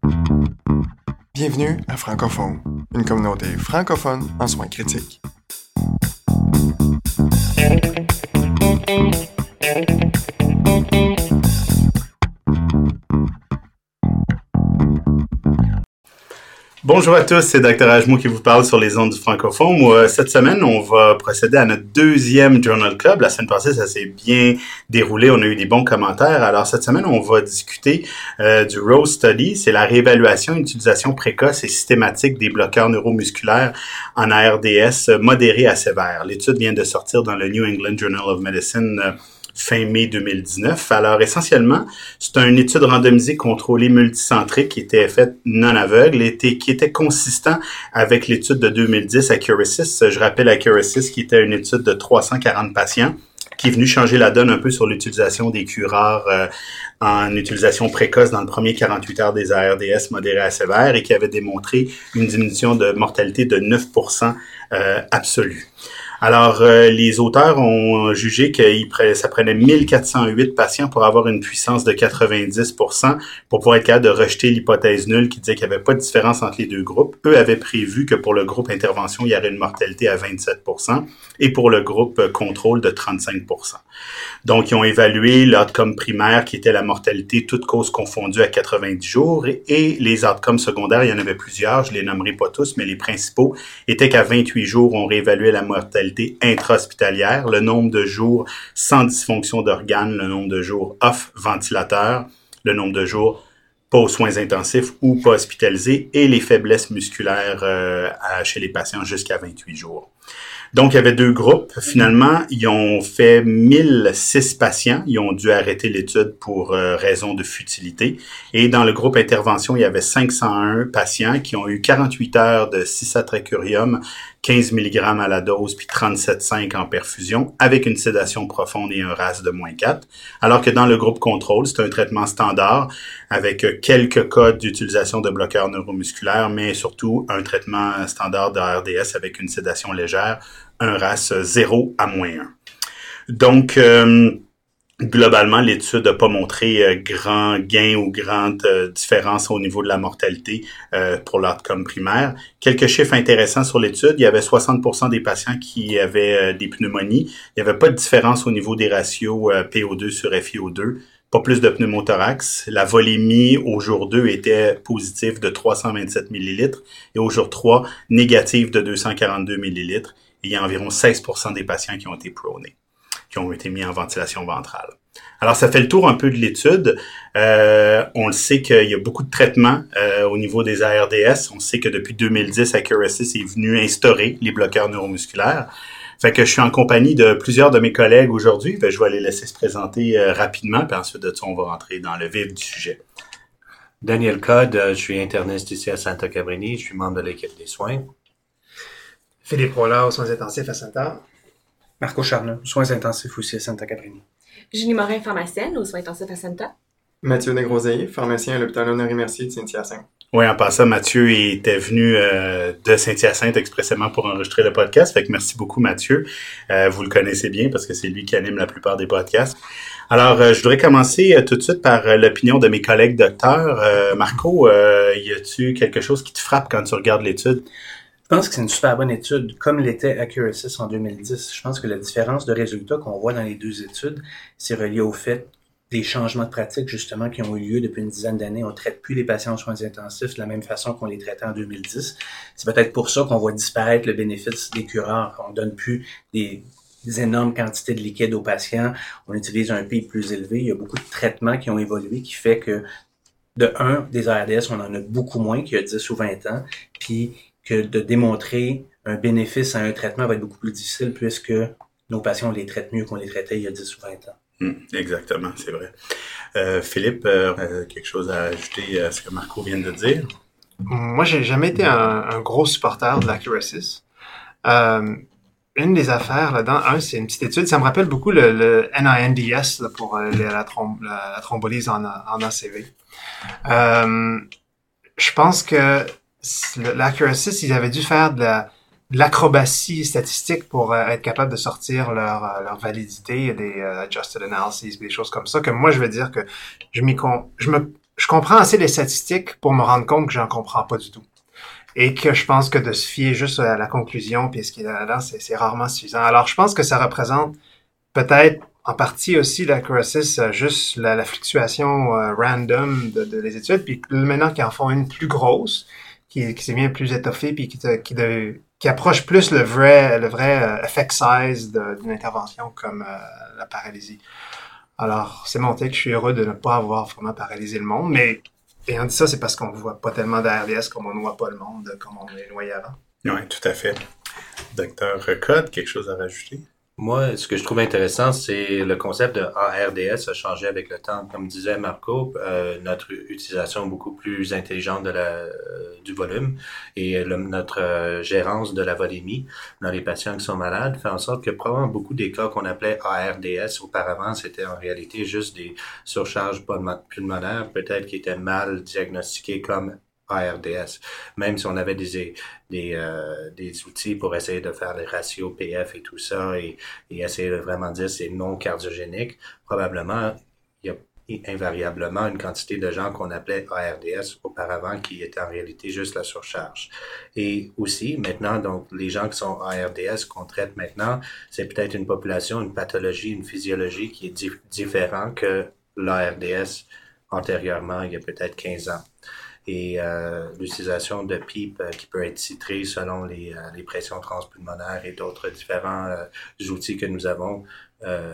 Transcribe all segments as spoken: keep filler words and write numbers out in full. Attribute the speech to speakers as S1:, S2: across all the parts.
S1: Bienvenue à Francophone, une communauté francophone en soins critiques.
S2: Bonjour à tous, c'est Docteur Ajmo qui vous parle sur les ondes du francophone. Moi, cette semaine, on va procéder à notre deuxième Journal Club. La semaine passée, ça s'est bien déroulé, on a eu des bons commentaires. Alors cette semaine, on va discuter euh, du Rose Study. C'est la réévaluation et utilisation précoce et systématique des bloqueurs neuromusculaires en A R D S modéré à sévère. L'étude vient de sortir dans le New England Journal of Medicine euh, fin mai deux mille dix-neuf. Alors, essentiellement, c'est une étude randomisée contrôlée multicentrique qui était faite non aveugle et qui était consistant avec l'étude de deux mille dix Accurasis. Je rappelle Accurasis qui était une étude de trois cent quarante patients qui est venue changer la donne un peu sur l'utilisation des curares euh, en utilisation précoce dans le premier quarante-huit heures des A R D S modérés à sévères et qui avait démontré une diminution de mortalité de neuf pour cent euh, absolue. Alors, euh, les auteurs ont jugé que ça prenait mille quatre cent huit patients pour avoir une puissance de quatre-vingt-dix pour cent pour pouvoir être capable de rejeter l'hypothèse nulle qui disait qu'il n'y avait pas de différence entre les deux groupes. Eux avaient prévu que pour le groupe intervention, il y aurait une mortalité à vingt-sept pour cent et pour le groupe contrôle de trente-cinq pour cent. Donc, ils ont évalué l'outcome primaire qui était la mortalité toute cause confondue à quatre-vingt-dix jours et, et les outcomes secondaires, il y en avait plusieurs, je les nommerai pas tous, mais les principaux étaient qu'à vingt-huit jours, on réévaluait la mortalité intra-hospitalière, le nombre de jours sans dysfonction d'organes, le nombre de jours off ventilateur, le nombre de jours pas aux soins intensifs ou pas hospitalisés et les faiblesses musculaires euh, à, chez les patients jusqu'à vingt-huit jours. Donc, il y avait deux groupes. Finalement, ils ont fait mille six patients. Ils ont dû arrêter l'étude pour euh, raison de futilité. Et dans le groupe intervention, il y avait cinq cent un patients qui ont eu quarante-huit heures de cisatracurium, quinze milligrammes à la dose, puis trente-sept virgule cinq en perfusion, avec une sédation profonde et un R A S de moins quatre. Alors que dans le groupe contrôle, c'est un traitement standard avec quelques cas d'utilisation de bloqueurs neuromusculaires, mais surtout un traitement standard de A R D S avec une sédation légère, un R A S zéro à moins un. Donc, euh, globalement, l'étude n'a pas montré euh, grand gain ou grande euh, différence au niveau de la mortalité euh, pour l'outcome primaire. Quelques chiffres intéressants sur l'étude. Il y avait soixante pour cent des patients qui avaient euh, des pneumonies. Il n'y avait pas de différence au niveau des ratios euh, P O deux sur F i O deux. Pas plus de pneumothorax. La volémie au jour deux était positive de trois cent vingt-sept millilitres et au jour trois, négative de deux cent quarante-deux millilitres. Et il y a environ seize pour cent des patients qui ont été pronés, qui ont été mis en ventilation ventrale. Alors, ça fait le tour un peu de l'étude. Euh, on le sait qu'il y a beaucoup de traitements euh, au niveau des A R D S. On sait que depuis deux mille dix, Accurasis est venu instaurer les bloqueurs neuromusculaires. Fait que je suis en compagnie de plusieurs de mes collègues aujourd'hui. Fait que je vais les laisser se présenter euh, rapidement, puis ensuite de ça, on va rentrer dans le vif du sujet.
S3: Daniel Codd, euh, je suis interniste ici à Santa Cabrini. Je suis membre de l'équipe des soins.
S4: Philippe Rollard, aux soins intensifs à Santa.
S5: Marco Charneux, soins intensifs aussi à Santa Cabrini.
S6: Julie Morin, pharmacienne aux soins intensifs à Santa.
S7: Mathieu Desgroseilles, pharmacien à l'hôpital Honoré-Mercier de Saint-Hyacinthe.
S2: Oui, en passant, Mathieu était venu euh, de Saint-Hyacinthe expressément pour enregistrer le podcast. Fait que merci beaucoup, Mathieu. Euh, vous le connaissez bien parce que c'est lui qui anime la plupart des podcasts. Alors, euh, je voudrais commencer euh, tout de suite par euh, l'opinion de mes collègues docteurs. Euh, Marco, euh, y a-tu quelque chose qui te frappe quand tu regardes l'étude?
S5: Je pense que c'est une super bonne étude, comme l'était Accurasis en deux mille dix. Je pense que la différence de résultats qu'on voit dans les deux études, c'est relié au fait des changements de pratique, justement, qui ont eu lieu depuis une dizaine d'années. On ne traite plus les patients aux soins intensifs de la même façon qu'on les traitait en deux mille dix. C'est peut-être pour ça qu'on voit disparaître le bénéfice des curares. On donne plus des, des énormes quantités de liquide aux patients. On utilise un P I plus élevé. Il y a beaucoup de traitements qui ont évolué, qui fait que, de un, des A R D S, on en a beaucoup moins qu'il y a dix ou vingt ans. Puis, que de démontrer un bénéfice à un traitement va être beaucoup plus difficile puisque nos patients, on les traite mieux qu'on les traitait il y a dix ou vingt ans.
S2: Mmh, exactement, c'est vrai. Euh, Philippe, euh, quelque chose à ajouter à ce que Marco vient de dire?
S4: Moi, j'ai jamais été un, un gros supporter de l'Accurasis. Euh, une des affaires là-dedans, un, c'est une petite étude, ça me rappelle beaucoup le, le N I N D S là, pour euh, la, throm- la, la thrombolyse en, en A C V. Euh, je pense que l'Accurasis, ils avaient dû faire de la de l'acrobatie statistique pour euh, être capable de sortir leur euh, leur validité. Il y a des euh, adjusted analyses, des choses comme ça, que moi je veux dire que je m'y con- je me je comprends assez les statistiques pour me rendre compte que j'en comprends pas du tout. Et que je pense que de se fier juste à la conclusion puis ce qu'il y a là-dedans, c'est, c'est rarement suffisant. Alors, je pense que ça représente peut-être en partie aussi l'accuracy, euh, juste la, la fluctuation euh, random de, de les études, puis maintenant qu'ils en font une plus grosse, qui, qui s'est bien plus étoffée, puis qui, te, qui, de, qui approche plus le vrai, le vrai euh, effect size de, d'une intervention comme euh, la paralysie. Alors, c'est mon take, je suis heureux de ne pas avoir vraiment paralysé le monde, mais ayant dit ça, c'est parce qu'on ne voit pas tellement d'A R D S comme on ne voit pas le monde, comme on les voyait avant.
S2: Oui, tout à fait. Docteur Code, quelque chose à rajouter?
S3: Moi, ce que je trouve intéressant, c'est le concept de A R D S a changé avec le temps. Comme disait Marco, euh, notre utilisation beaucoup plus intelligente de la, euh, du volume et le, notre euh, gérance de la volémie dans les patients qui sont malades fait en sorte que probablement beaucoup des cas qu'on appelait A R D S auparavant, c'était en réalité juste des surcharges pulmonaires, peut-être qui étaient mal diagnostiquées comme A R D S. Même si on avait des des euh, des outils pour essayer de faire les ratios P F et tout ça et, et essayer de vraiment dire c'est non cardiogénique, probablement il y a invariablement une quantité de gens qu'on appelait A R D S auparavant qui étaient en réalité juste la surcharge. Et aussi, maintenant, donc les gens qui sont A R D S qu'on traite maintenant, c'est peut-être une population, une pathologie, une physiologie qui est di- différente que l'A R D S antérieurement, il y a peut-être quinze ans. Et euh, l'utilisation de P I P euh, qui peut être titrée selon les, euh, les pressions transpulmonaires et d'autres différents euh, outils que nous avons euh,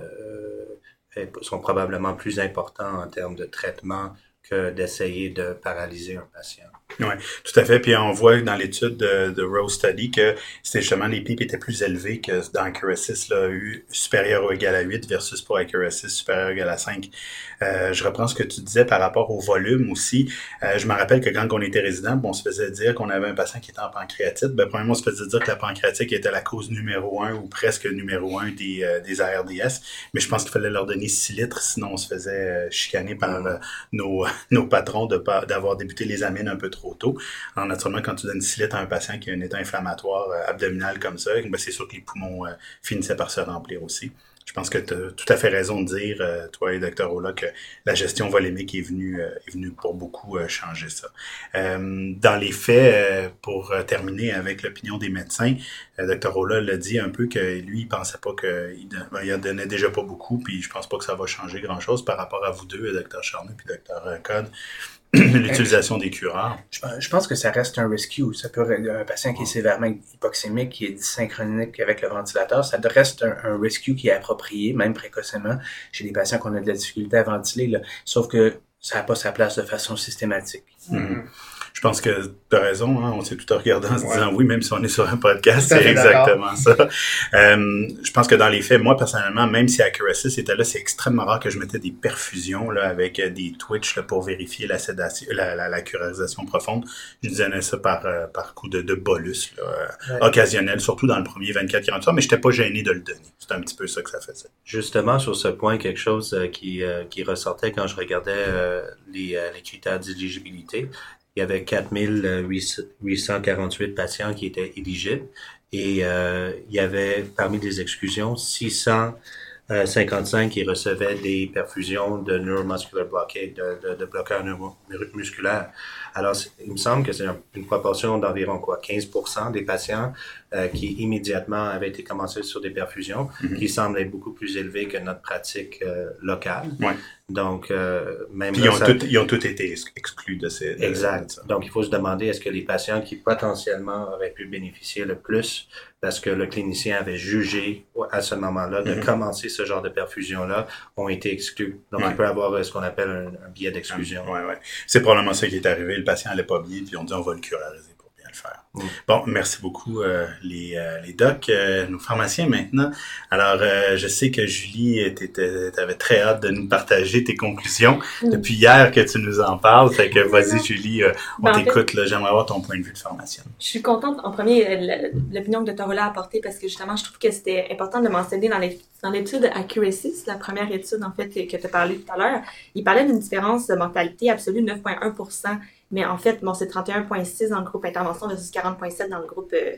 S3: euh, sont probablement plus importants en termes de traitement que d'essayer de paralyser un patient.
S2: Oui, tout à fait. Puis on voit dans l'étude de, de Rose Study que c'était justement les P I P étaient plus élevés que dans Accuracy, là, supérieur ou égal à huit versus pour Accuracy supérieur ou égal à cinq. Euh, je reprends ce que tu disais par rapport au volume aussi. Euh, je me rappelle que quand on était résident, bon, on se faisait dire qu'on avait un patient qui était en pancréatite. Ben, premièrement, on se faisait dire que la pancréatite était la cause numéro un ou presque numéro un des, euh, des A R D S. Mais je pense qu'il fallait leur donner six litres, sinon on se faisait euh, chicaner par euh, nos, nos patrons de pas, d'avoir débuté les amines un peu trop tôt. Alors, naturellement, quand tu donnes six litres à un patient qui a un état inflammatoire euh, abdominal comme ça, ben, c'est sûr que les poumons euh, finissaient par se remplir aussi. Je pense que tu as tout à fait raison de dire, euh, toi et Dr Ola, que la gestion volémique est venue, euh, est venue pour beaucoup euh, changer ça. Euh, dans les faits, euh, pour euh, terminer avec l'opinion des médecins, euh, Dr Ola l'a dit un peu que lui, il pensait pas qu'il ben, il en donnait déjà pas beaucoup, puis je pense pas que ça va changer grand-chose par rapport à vous deux, Dr Charnoux puis Dr Code. L'utilisation des cureurs.
S5: Je, je pense que ça reste un rescue. Ça peut un patient qui est sévèrement hypoxémique, qui est dysynchronique avec le ventilateur, ça reste un, un rescue qui est approprié, même précocement, chez des patients qu'on a de la difficulté à ventiler, là. Sauf que ça n'a pas sa place de façon systématique.
S2: Mm-hmm. Je pense que tu as raison, hein? On s'est tout regardé en se
S4: ouais.
S2: disant oui, même si on est sur un podcast, c'est exactement d'accord. ça. Euh, je pense que dans les faits, moi personnellement, même si Accuracy c'était là, c'est extrêmement rare que je mettais des perfusions là, avec des twitch là, pour vérifier la sédation, la, la, la curarisation profonde. Je disais ça par, euh, par coup de, de bolus là, ouais. occasionnel, surtout dans le premier vingt-quatre à quarante heures, mais je n'étais pas gêné de le donner. C'est un petit peu ça que ça faisait.
S3: Justement, sur ce point, quelque chose euh, qui, euh, qui ressortait quand je regardais euh, les, euh, les critères d'éligibilité. Il y avait quatre mille huit cent quarante-huit patients qui étaient éligibles et euh, il y avait parmi les exclusions six cent cinquante-cinq qui recevaient des perfusions de neuromuscular blockade, de, de, de bloqueurs neuromusculaires. Alors, il me semble que c'est une proportion d'environ quoi, quinze pour cent des patients euh, qui immédiatement avaient été commencés sur des perfusions, mm-hmm. qui semblent être beaucoup plus élevés que notre pratique euh, locale.
S2: Ouais.
S3: Donc, euh, même
S2: Puis
S3: là,
S2: ils, ont
S3: ça...
S2: tout, ils ont tous été exclus de ces... De,
S3: exact.
S2: De
S3: Donc, il faut se demander est-ce que les patients qui potentiellement auraient pu bénéficier le plus parce que le clinicien avait jugé à ce moment-là de mm-hmm. commencer ce genre de perfusion-là ont été exclus. Donc, ouais. il peut y avoir ce qu'on appelle un, un biais d'exclusion.
S2: Oui, oui. C'est probablement ça qui est arrivé. Le patient allait pas bien, puis on dit on va le curariser pour bien le faire. Mm. Bon, merci beaucoup euh, les, euh, les docs, euh, nos pharmaciens maintenant. Alors, euh, je sais que Julie, t'avais très hâte de nous partager tes conclusions mm. depuis hier que tu nous en parles. Fait que vas-y Julie, euh, on ben, t'écoute. En fait, j'aimerais avoir ton point de vue de pharmacienne.
S6: Je suis contente en premier l'opinion que Dr Ola a apportée parce que justement, je trouve que c'était important de le mentionner dans les dans l'étude Accuracy, la première étude en fait que tu as parlé tout à l'heure. Il parlait d'une différence de mortalité absolue de neuf virgule un pour cent. Mais en fait, bon, c'est trente et un virgule six dans le groupe intervention versus quarante virgule sept dans le groupe euh,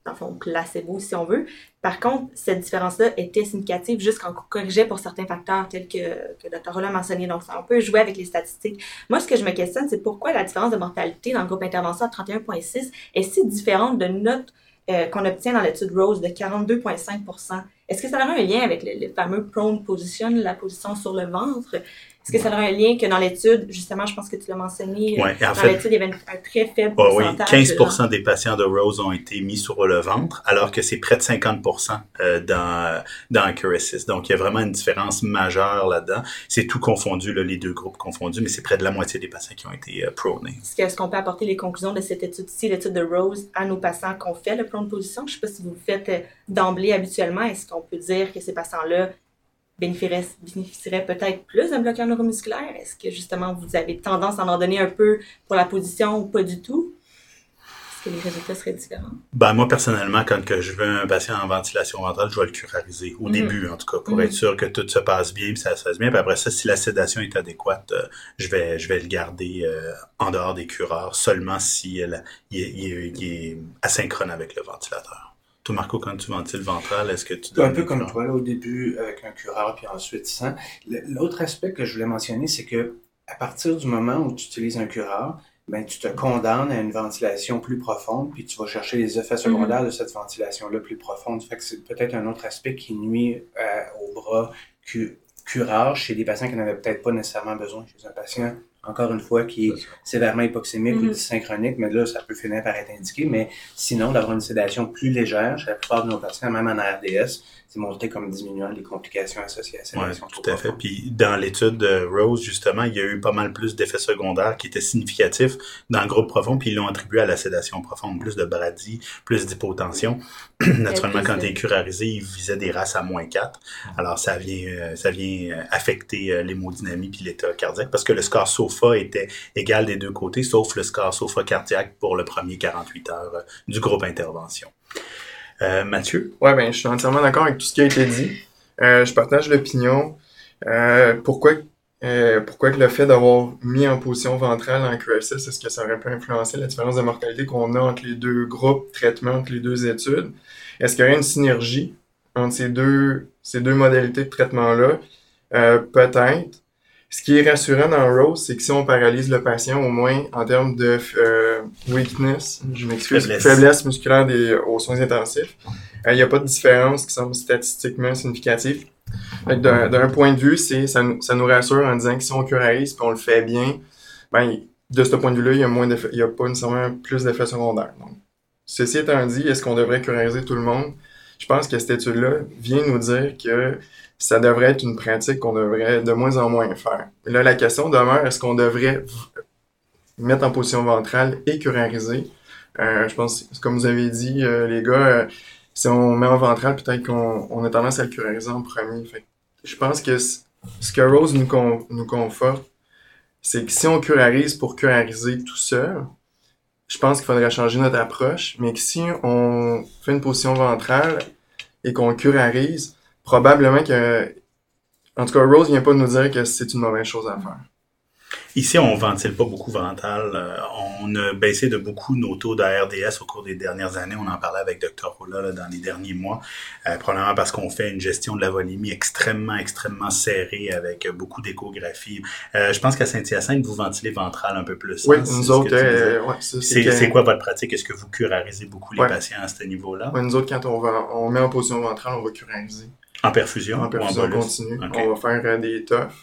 S6: dans le fond, placebo, si on veut. Par contre, cette différence-là était significative juste quand on corrigeait pour certains facteurs tels que, que Docteur Rolla a mentionné. Donc, ça, on peut jouer avec les statistiques. Moi, ce que je me questionne, c'est pourquoi la différence de mortalité dans le groupe intervention à trente et un virgule six est si différente de notre euh, qu'on obtient dans l'étude Rose de quarante-deux virgule cinq pour cent. Est-ce que ça aurait un lien avec le, le fameux prone position, la position sur le ventre? Est-ce que ça aurait un lien que dans l'étude, justement, je pense que tu l'as mentionné,
S2: ouais,
S6: dans
S2: fait,
S6: l'étude, il y avait un très faible
S2: oh,
S6: pourcentage.
S2: Oui, quinze pour cent des patients de Rose ont été mis sur le ventre, alors que c'est près de cinquante pour cent euh, dans, dans Accuracy. Donc, il y a vraiment une différence majeure là-dedans. C'est tout confondu, là, les deux groupes confondus, mais c'est près de la moitié des patients qui ont été euh, pronés.
S6: Est-ce qu'on peut apporter les conclusions de cette étude-ci, l'étude de Rose, à nos patients qu'on fait le prone position? Je ne sais pas si vous le faites euh, d'emblée habituellement. Est-ce qu'on peut dire que ces patients-là bénéficierait, bénéficierait peut-être plus d'un bloqueur neuromusculaire? Est-ce que justement vous avez tendance à en donner un peu pour la position ou pas du tout? Est-ce que les résultats seraient différents?
S2: Ben, moi, personnellement, quand que je veux un patient en ventilation ventrale, je vais le curariser. Au mm-hmm. début, en tout cas, pour mm-hmm. être sûr que tout se passe bien, puis ça se passe bien. Puis après ça, si la sédation est adéquate, euh, je vais je vais le garder euh, en dehors des cureurs, seulement si euh, il, est, il, est, il est asynchrone avec le ventilateur. Toi, Marco, quand tu ventiles ventral, est-ce que tu donnes
S5: un peu comme toi, là, au début, avec un cureur, puis ensuite sans. L'autre aspect que je voulais mentionner, c'est que à partir du moment où tu utilises un cureur, ben, tu te condamnes à une ventilation plus profonde, puis tu vas chercher les effets secondaires mm-hmm. de cette ventilation-là plus profonde. Fait que c'est peut-être un autre aspect qui nuit euh, au bras cu- cureur chez des patients qui n'avaient peut-être pas nécessairement besoin. Chez un patient, encore une fois, qui est sévèrement hypoxémique mm-hmm. ou dysynchronique, mais là, ça peut finir par être indiqué. Mais sinon, d'avoir une sédation plus légère, chez la plupart de nos patients, même en R D S, c'est montré comme diminuant les complications associées à la sédation.
S2: Oui, tout à fait. Puis dans l'étude de Rose, justement, il y a eu pas mal plus d'effets secondaires qui étaient significatifs dans le groupe profond, puis ils l'ont attribué à la sédation profonde. Plus de bradie, plus d'hypotension. Naturellement, quand tu es curarisé, ils visaient des races à moins quatre. Alors, ça vient, ça vient affecter l'hémodynamie puis l'état cardiaque, parce que le score SOFA était égal des deux côtés, sauf le score SOFA cardiaque pour le premier quarante-huit heures du groupe intervention. Euh, Mathieu?
S7: Ouais, ben, je suis entièrement d'accord avec tout ce qui a été dit. Euh, je partage l'opinion. Euh, pourquoi, euh, pourquoi que le fait d'avoir mis en position ventrale en Q R S S, est-ce que ça aurait pu influencer la différence de mortalité qu'on a entre les deux groupes, traitements, entre les deux études? Est-ce qu'il y aurait une synergie entre ces deux, ces deux modalités de traitement-là? Euh, peut-être. Ce qui est rassurant dans Rose, c'est que si on paralyse le patient, au moins en termes de euh, weakness, je m'excuse, faiblesse, faiblesse musculaire des, aux soins intensifs, il euh, n'y a pas de différence qui semble statistiquement significative. D'un, d'un point de vue, c'est ça, ça nous rassure en disant que si on curarise et on le fait bien, ben, de ce point de vue-là, il y a moins d'effets, il n'y a pas nécessairement plus d'effets secondaires. Donc, ceci étant dit, est-ce qu'on devrait curariser tout le monde? Je pense que cette étude-là vient nous dire que ça devrait être une pratique qu'on devrait de moins en moins faire. Et là, la question demeure, est-ce qu'on devrait mettre en position ventrale et curariser? Euh, je pense, comme vous avez dit, euh, les gars, euh, si on met en ventrale, peut-être qu'on on a tendance à le curariser en premier. Fait que je pense que c- ce que Rose nous, con- nous conforte, c'est que si on curarise pour curariser tout seul, je pense qu'il faudrait changer notre approche, mais que si on fait une position ventrale et qu'on curarise, probablement que, en tout cas, Rose vient pas nous dire que c'est une mauvaise chose à faire.
S2: Ici, on ventile pas beaucoup vental. Euh, on a baissé de beaucoup nos taux de R D S au cours des dernières années. On en parlait avec Docteur Rolla là, dans les derniers mois. Euh, probablement parce qu'on fait une gestion de la volémie extrêmement, extrêmement serrée avec beaucoup d'échographie. Euh, je pense qu'à Saint-Hyacinthe, vous ventilez ventral un peu plus.
S7: Oui,
S2: hein,
S7: nous autres, euh, ouais,
S2: c'est, c'est, que... c'est quoi votre pratique? Est-ce que vous curarisez beaucoup les ouais. patients à ce niveau-là?
S7: Oui, nous autres, quand on, va, on met en position ventrale, on va curariser.
S2: En perfusion?
S7: En perfusion
S2: en
S7: continue.
S2: Okay.
S7: On va faire euh, des T O F.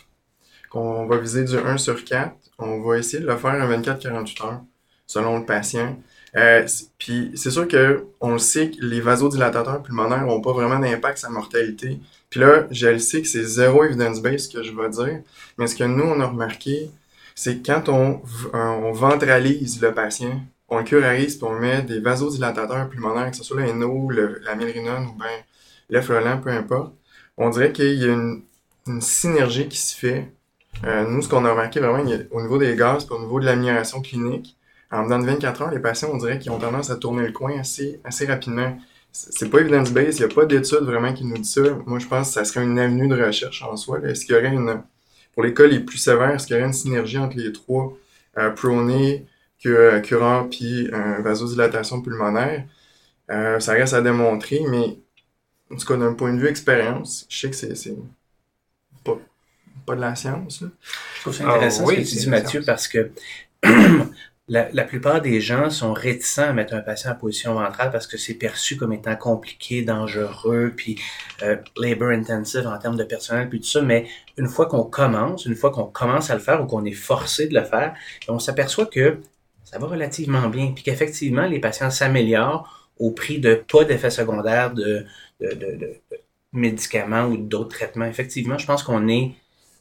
S7: On va viser du un sur quatre. On va essayer de le faire en vingt-quatre à quarante-huit heures, selon le patient. Euh, Puis c'est sûr que on le sait que les vasodilatateurs pulmonaires n'ont pas vraiment d'impact sur la mortalité. Puis là, je le sais que c'est zéro evidence-based ce que je vais dire. Mais ce que nous, on a remarqué, c'est que quand on, on ventralise le patient, on le curarise puis on met des vasodilatateurs pulmonaires, que ce soit le N O, le, la milrinone ou bien l'effleurant, peu importe, on dirait qu'il y a une, une synergie qui se fait. Euh, nous, ce qu'on a remarqué vraiment, il y a, au niveau des gaz et au niveau de l'amélioration clinique, en dedans de vingt-quatre heures, les patients, on dirait qu'ils ont tendance à tourner le coin assez, assez rapidement. C'est, c'est pas evidence-based, il n'y a pas d'études vraiment qui nous dit ça. Moi, je pense que ça serait une avenue de recherche en soi. Là. Est-ce qu'il y aurait une, pour les cas les plus sévères, est-ce qu'il y aurait une synergie entre les trois, euh, proné, cureur puis euh, vasodilatation pulmonaire? Euh, ça reste à démontrer, mais en tout cas, d'un point de vue expérience, je sais que c'est, c'est pas, pas de la science. Là.
S5: Je trouve ça intéressant
S4: oh, oui,
S5: ce que tu dis,
S4: c'est
S5: Mathieu,
S4: science.
S5: parce que la, la plupart des gens sont réticents à mettre un patient en position ventrale parce que c'est perçu comme étant compliqué, dangereux, puis euh, labor intensive en termes de personnel, puis tout ça. Mais une fois qu'on commence, une fois qu'on commence à le faire ou qu'on est forcé de le faire, on s'aperçoit que ça va relativement bien, puis qu'effectivement, les patients s'améliorent au prix de pas d'effets secondaires de, de, de, de, de médicaments ou d'autres traitements. Effectivement, je pense qu'on est,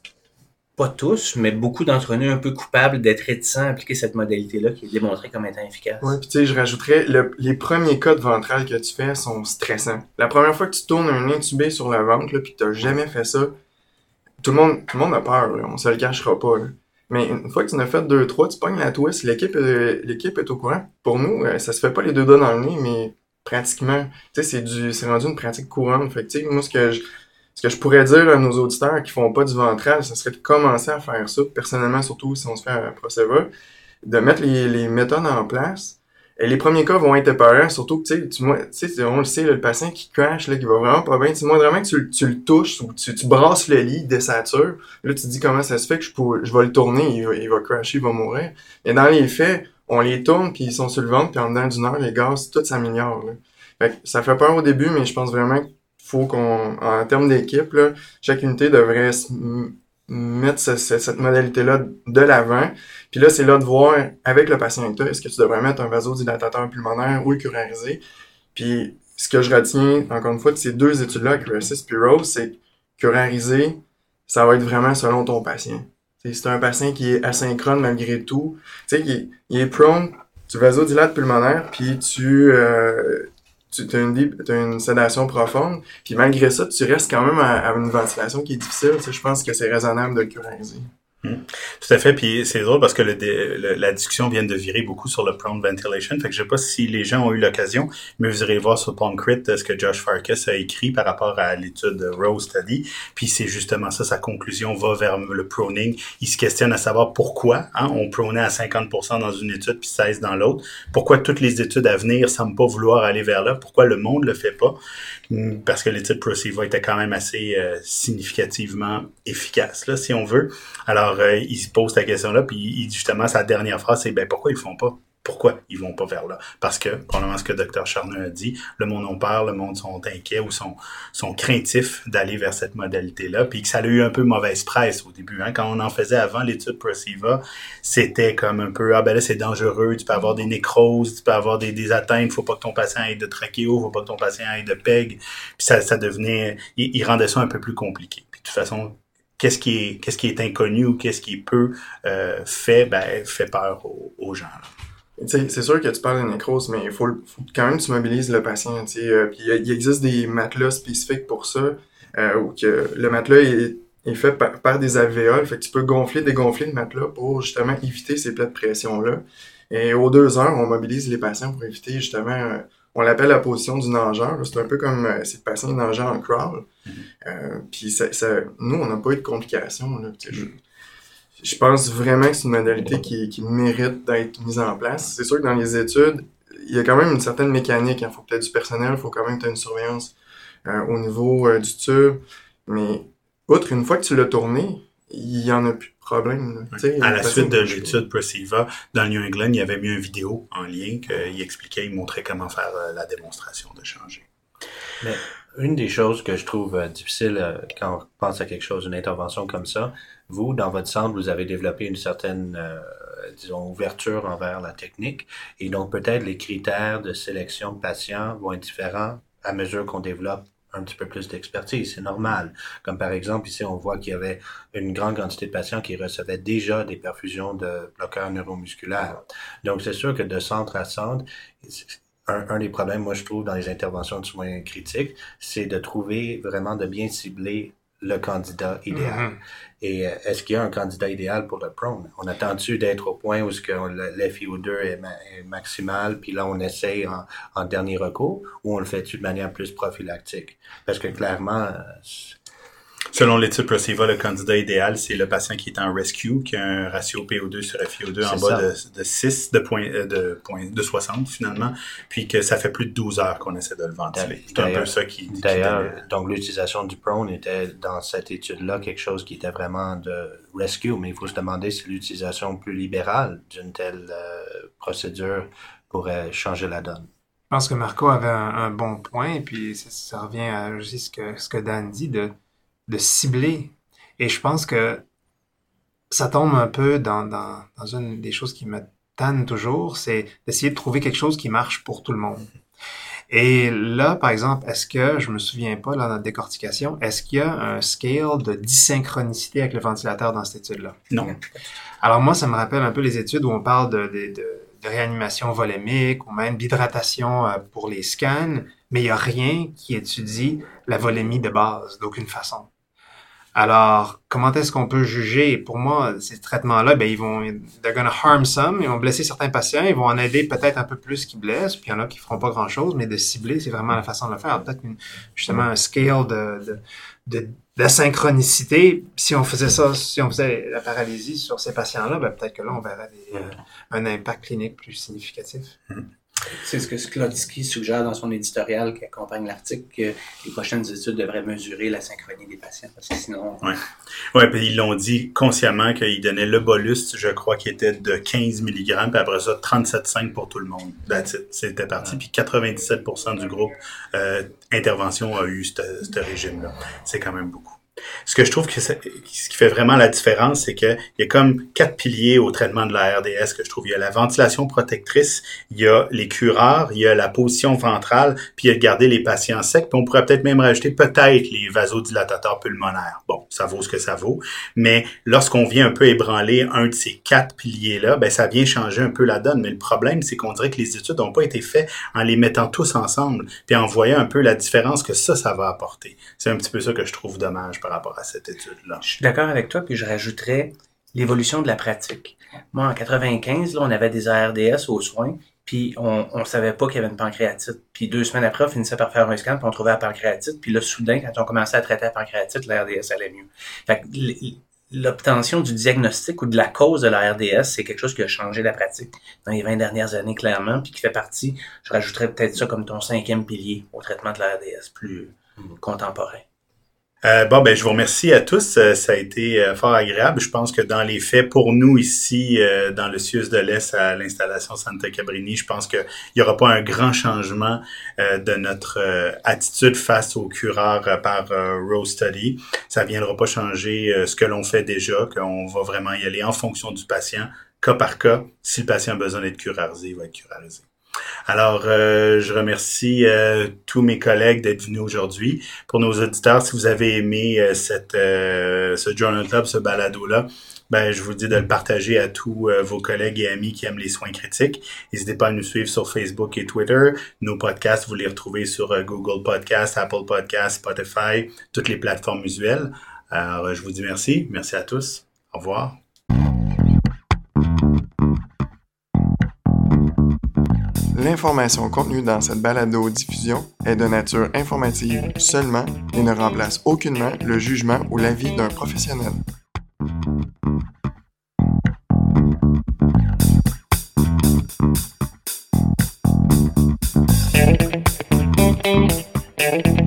S5: pas tous, mais beaucoup d'entre nous un peu coupables d'être réticents à appliquer cette modalité-là qui est démontrée comme étant efficace.
S7: Ouais, puis tu sais, je rajouterais, le, les premiers cas de ventrale que tu fais sont stressants. La première fois que tu tournes un intubé sur le ventre, là, puis que t'as jamais fait ça, tout le monde, tout le monde a peur, là, on se le cachera pas, là. Mais une fois que tu en as fait deux, trois, tu pognes la twist, l'équipe, euh, l'équipe est au courant. Pour nous, euh, ça se fait pas les deux doigts dans le nez, mais pratiquement, tu sais, c'est du, c'est rendu une pratique courante. Fait que, tu sais, moi, ce que je, ce que je pourrais dire à nos auditeurs qui font pas du ventral, ce serait de commencer à faire ça, personnellement, surtout si on se fait à Proceva, de mettre les, les méthodes en place. Et les premiers cas vont être épeurants, surtout que, tu sais, tu, moi, tu sais, on le sait, là, le patient qui crash, là, qui va vraiment pas bien, tu sais, moi, vraiment que tu, tu le touches ou tu, tu brasses le lit, il désature, là, tu te dis comment ça se fait que je, pourrais, je vais le tourner, il va, il va crasher, il va mourir. Et dans les faits, on les tourne, puis ils sont sur le ventre, puis en dedans d'une heure, les gaz, tout s'améliore, là. Fait que ça fait peur au début, mais je pense vraiment qu'il faut qu'on, en termes d'équipe, là, chaque unité devrait s- m- mettre ce- ce- cette modalité-là de l'avant. Puis là, c'est là de voir, avec le patient que t'as, est-ce que tu devrais mettre un vasodilatateur pulmonaire ou le curariser. Puis ce que je retiens, encore une fois, de ces deux études-là, Curasis puis Rose, c'est que curariser, ça va être vraiment selon ton patient. T'sais, si c'est un patient qui est asynchrone malgré tout, tu sais, il, il est prone, tu vasodilates pulmonaire, puis tu... Euh, tu as une, dé- t'as une sédation profonde, puis malgré ça, tu restes quand même à, à une ventilation qui est difficile. Tu sais, je pense que c'est raisonnable de le curariser.
S2: Mmh. Tout à fait, puis c'est drôle parce que le, le, la discussion vient de virer beaucoup sur le prone ventilation, fait que je sais pas si les gens ont eu l'occasion, mais vous irez voir sur PalmCrit ce que Josh Farkas a écrit par rapport à l'étude Rose Study, puis c'est justement ça, sa conclusion va vers le proning. Il se questionne à savoir pourquoi hein, on pronait à cinquante pour cent dans une étude puis seize dans l'autre, pourquoi toutes les études à venir semblent pas vouloir aller vers là, pourquoi le monde le fait pas, parce que l'étude Proceva était quand même assez euh, significativement efficace, là, si on veut. Alors, euh, il se pose la question-là, puis il, justement, sa dernière phrase, c'est « Ben, pourquoi ils font pas? Pourquoi ils vont pas vers là? » Parce que, probablement ce que Dr Charneux a dit, le monde en parle, le monde sont inquiets ou sont, sont craintifs d'aller vers cette modalité-là, puis que ça a eu un peu mauvaise presse au début. Hein? Quand on en faisait avant l'étude Proceva, c'était comme un peu « Ah ben là, c'est dangereux, tu peux avoir des nécroses, tu peux avoir des, des atteintes, faut pas que ton patient ait de trachéo, faut pas que ton patient ait de PEG. » Puis ça, ça devenait... Il, il rendait ça un peu plus compliqué. Puis de toute façon... Qu'est-ce qui est, qu'est-ce qui est inconnu ou qu'est-ce qui est peu euh, fait, ben, fait peur aux, aux gens.
S7: Tu sais, c'est sûr que tu parles de nécrose, mais il faut, faut quand même que tu mobilises le patient. Tu sais, euh, puis il existe des matelas spécifiques pour ça, euh, où que le matelas est, est fait par, par des alvéoles, fait que tu peux gonfler, dégonfler le matelas pour justement éviter ces plaies de pression-là. Et aux deux heures, on mobilise les patients pour éviter justement... Euh, on l'appelle la position du nageur. C'est un peu comme euh, si le patient est nageant en crawl. Mm-hmm. Euh, puis ça, ça, nous, on n'a pas eu de complications. Là, je, je pense vraiment que c'est une modalité qui, qui mérite d'être mise en place. C'est sûr que dans les études, il y a quand même une certaine mécanique. Il hein. faut peut-être du personnel, il faut quand même que tu aies une surveillance euh, au niveau euh, du tube. Mais outre, une fois que tu l'as tourné, il n'y en a plus de problème. Là.
S2: À la suite de l'étude Proceva, dans New England, il y avait mis une vidéo en lien qu'il expliquait, il montrait comment faire euh, la démonstration de changer.
S3: Mais une des choses que je trouve euh, difficile euh, quand on pense à quelque chose, une intervention comme ça, vous, dans votre centre, vous avez développé une certaine, euh, disons, ouverture envers la technique, et donc peut-être les critères de sélection de patients vont être différents à mesure qu'on développe un petit peu plus d'expertise, c'est normal. Comme par exemple, ici, on voit qu'il y avait une grande quantité de patients qui recevaient déjà des perfusions de bloqueurs neuromusculaires. Donc, c'est sûr que de centre à centre, un, un des problèmes, moi, je trouve, dans les interventions de soins critiques, c'est de trouver vraiment de bien cibler le candidat idéal. Mm-hmm. Et est-ce qu'il y a un candidat idéal pour le prone? On attend-tu d'être au point où ce que l'F I O deux est, ma- est maximal, puis là on essaye en, en dernier recours, ou on le fait-tu de manière plus prophylactique? Parce que clairement...
S2: Selon l'étude Proceva, le candidat idéal, c'est le patient qui est en rescue, qui a un ratio P O deux sur F i O deux en bas de, de six, de, point, de, point, de soixante finalement, puis que ça fait plus de douze heures qu'on essaie de le ventiler. C'est un peu ça qui... qui
S3: D'ailleurs, qui donc l'utilisation du prone était dans cette étude-là quelque chose qui était vraiment de rescue, mais il faut se demander si l'utilisation plus libérale d'une telle euh, procédure pourrait changer la donne.
S4: Je pense que Marco avait un, un bon point, et puis ça, ça revient à aussi ce que, ce que Dan dit, de, de cibler. Et je pense que ça tombe un peu dans, dans, dans une des choses qui me tanne toujours, c'est d'essayer de trouver quelque chose qui marche pour tout le monde. Et là, par exemple, est-ce que, je me souviens pas, dans notre décortication, est-ce qu'il y a un scale de dysynchronicité avec le ventilateur dans cette étude-là?
S2: Non.
S4: Alors moi, ça me rappelle un peu les études où on parle de, de, de de réanimation volémique ou même d'hydratation euh, pour les scans, mais il n'y a rien qui étudie la volémie de base, d'aucune façon. Alors, comment est-ce qu'on peut juger? Pour moi, ces traitements-là, ben ils vont, they're gonna harm some, ils vont blesser certains patients, ils vont en aider peut-être un peu plus qui blessent, puis il y en a qui feront pas grand-chose, mais de cibler, c'est vraiment la façon de le faire. Peut-être une, justement un scale de, de, de, d'asynchronicité. Si on faisait ça, si on faisait la paralysie sur ces patients-là, ben peut-être que là, on verrait des, euh, un impact clinique plus significatif.
S2: Mm-hmm.
S5: C'est ce que Sklotsky suggère dans son éditorial qui accompagne l'article, que les prochaines études devraient mesurer la synchronie des patients, parce que sinon...
S2: Oui, ouais, puis ils l'ont dit consciemment qu'ils donnaient le bolus, je crois, qui était de quinze milligrammes, puis après ça, trente-sept virgule cinq pour tout le monde. That's it. C'était parti. Puis quatre-vingt-dix-sept pour cent du groupe euh, intervention a eu ce régime-là. C'est quand même beaucoup. Ce que je trouve que c'est, ce qui fait vraiment la différence, c'est qu'il y a comme quatre piliers au traitement de la R D S que je trouve. Il y a la ventilation protectrice, il y a les cureurs, il y a la position ventrale, puis il y a de garder les patients secs, puis on pourrait peut-être même rajouter peut-être les vasodilatateurs pulmonaires. Bon, ça vaut ce que ça vaut, mais lorsqu'on vient un peu ébranler un de ces quatre piliers-là, ben ça vient changer un peu la donne. Mais le problème, c'est qu'on dirait que les études n'ont pas été faites en les mettant tous ensemble, puis en voyant un peu la différence que ça, ça va apporter. C'est un petit peu ça que je trouve dommage par rapport à cette étude-là.
S5: Je suis d'accord avec toi, puis je rajouterais l'évolution de la pratique. Moi, en quatre-vingt-quinze, là, on avait des A R D S aux soins, puis on on savait pas qu'il y avait une pancréatite. Puis deux semaines après, on finissait par faire un scan, puis on trouvait la pancréatite. Puis là, soudain, quand on commençait à traiter la pancréatite, la R D S allait mieux. Fait que l'obtention du diagnostic ou de la cause de la R D S, c'est quelque chose qui a changé la pratique dans les vingt dernières années, clairement, puis qui fait partie, je rajouterais peut-être ça comme ton cinquième pilier au traitement de la R D S plus mmh. contemporain.
S2: Euh, bon, ben, je vous remercie à tous. Euh, ça a été euh, fort agréable. Je pense que dans les faits, pour nous ici, euh, dans le C I U S de l'Est, à l'installation Santa Cabrini, je pense qu'il n'y aura pas un grand changement euh, de notre euh, attitude face aux cureurs euh, par euh, Rose Study. Ça ne viendra pas changer euh, ce que l'on fait déjà, qu'on va vraiment y aller en fonction du patient, cas par cas. Si le patient a besoin d'être curarisé, il va être curarisé. Alors, euh, je remercie euh, tous mes collègues d'être venus aujourd'hui. Pour nos auditeurs, si vous avez aimé euh, cette, euh, ce Journal Club, ce balado-là, ben, je vous dis de le partager à tous euh, vos collègues et amis qui aiment les soins critiques. N'hésitez pas à nous suivre sur Facebook et Twitter. Nos podcasts, vous les retrouvez sur euh, Google Podcasts, Apple Podcasts, Spotify, toutes les plateformes usuelles. Alors, je vous dis merci. Merci à tous. Au revoir.
S1: L'information contenue dans cette balado-diffusion est de nature informative seulement et ne remplace aucunement le jugement ou l'avis d'un professionnel. Thank you.